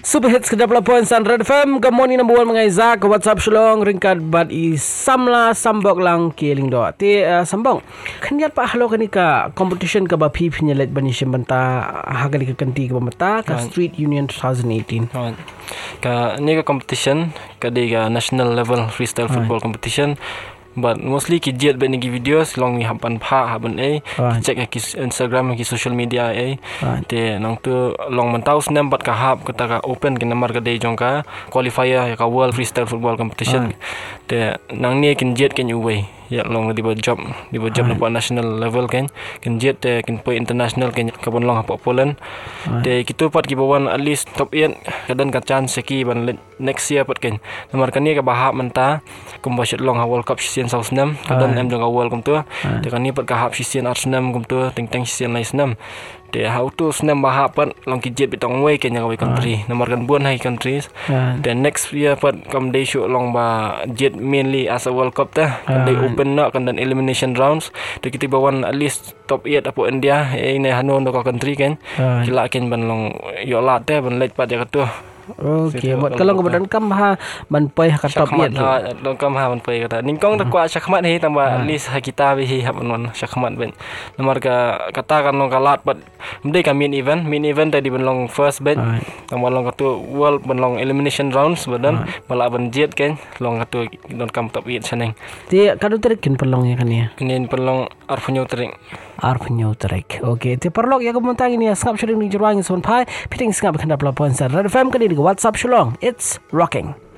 Super Hits ke-20 Red FM. Good morning number 1 mga Isaac. WhatsApp Shalong ringkat bat isamla sambok lang kiling do. Ti sambong. Kanyat pa halo kani ka competition ka ba pi pinyalet bani banta hagali ka kanti ka mata ka Street Union 2018. Ka ni ka competition ka di ka national level freestyle football competition. But mostly ki jet ben gi videos long ni hapan pha haban check ki Instagram ki social media te nang tu long mentau snam bat ka hap ka ta open ki number ka dei jong ka qualifier ka world freestyle football competition te nang ni kin jet ken uwei ya long di job na national level ken jet te kin po international ken ka bon long ha Poland te kitu pat ki bawan at least top 8 kadan ka chance ki ban next year pat ken number kan ni ka bahap menta kumba shot long ha world cup season sau snam kadan em jong awal kum tu te kan ni pat ka hap season arsenal kum tu teng season lai snam te how to snam bahap pat long ki jet bitong way ken yang country number kan buan hai countries then next year pat kam day show long ba jet mainly as a world cup ta kan day open nak kan dan elimination rounds te kita bawan at least top 8 apo India ne hanon do country ken kila ken ban long yo lat te ban let pat ya tu. Okay, buat kalau kemudian kam ha ban pai ka top 8 long kam ha ban pai kata ningkong ta kwa syakmat he tamba at least ha kita be hi hapan syakmat ben nomor ka kata kan long kalat pat mde ka main event tadi ban long first bet tamba long ka tu world ban long elimination rounds badan bala ban jet ken long ka tu don kam top 8 saneng ti kadu terikin pelong ya kan ya kenin pelong arfunyo tering okay ti perlok ya kemuntang ini skap shooting ni jerwang son pai piting skap kena pelapon sa Red FM kan di WhatsApp Shalong. It's rocking.